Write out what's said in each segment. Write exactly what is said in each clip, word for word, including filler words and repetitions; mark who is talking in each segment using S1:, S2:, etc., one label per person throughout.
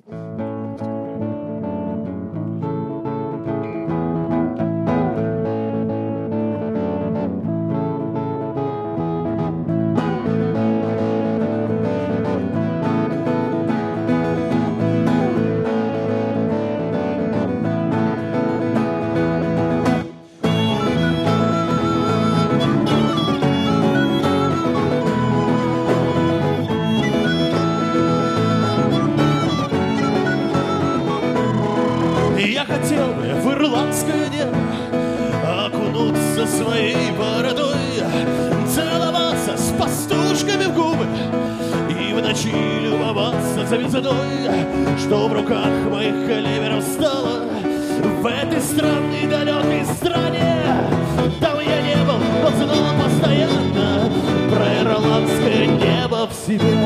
S1: Я хотел бы в ирландское небо окунуться своей бородой, целоваться с пастушками в губы и в ночи любоваться звездой, что в руках моих калиберов стало в этой странной далекой стране. Там я не был, но знал постоянно про ирландское небо в себе.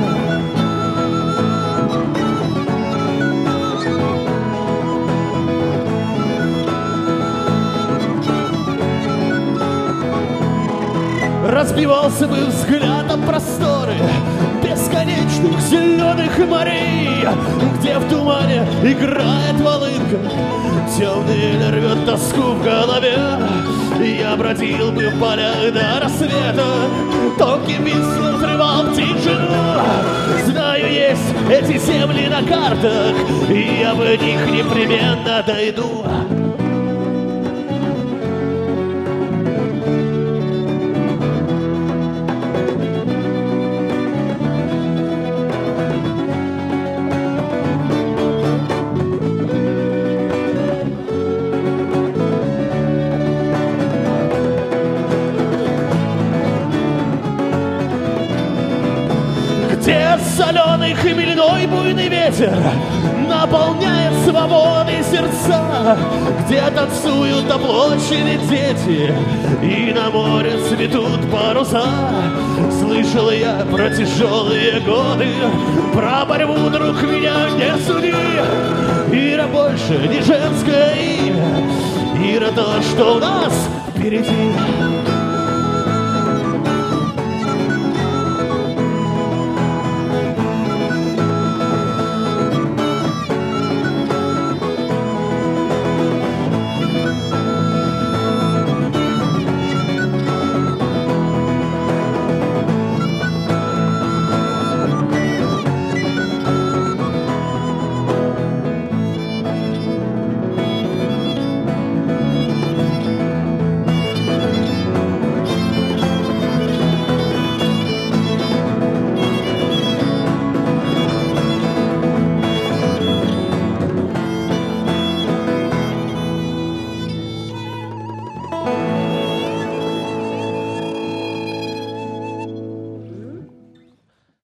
S1: Разбивался бы взглядом просторы бесконечных зеленых морей, где в тумане играет волынка, темный эль рвет тоску в голове. Я бродил бы в полях до рассвета, тонким веслом взрывал тишину. Знаю, есть эти земли на картах, и я в них непременно дойду. Где соленый хмельной буйный ветер наполняет свободой сердца, где танцуют на площади дети и на море цветут паруса. Слышал я про тяжелые годы, про борьбу, друг, меня не суди. Ира больше не женское имя, Ира то, что у нас впереди.